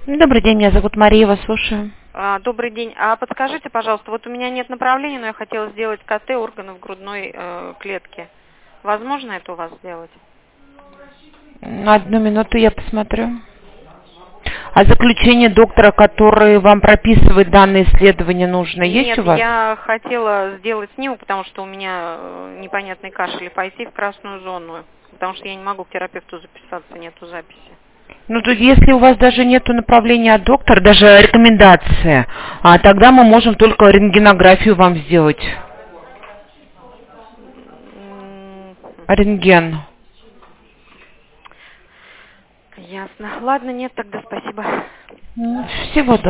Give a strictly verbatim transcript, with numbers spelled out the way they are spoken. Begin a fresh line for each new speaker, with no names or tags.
Добрый день, меня зовут Мария, вас слушаю.
А, добрый день. А подскажите, пожалуйста, вот у меня нет направления, но я хотела сделать КТ органов грудной э, клетки. Возможно это у вас сделать?
Одну минуту, я посмотрю. А заключение доктора, который вам прописывает данное исследование, нужно, есть
Нет,
у вас?
я хотела сделать снимок, потому что у меня э, непонятный кашель, и пойти в красную зону, потому что я не могу к терапевту записаться, нету записи.
Ну, тут если у вас даже нету направления от доктора, даже рекомендации, а тогда мы можем только рентгенографию вам сделать. Рентген.
Ясно. Ладно, нет, тогда спасибо.
Всего доброго.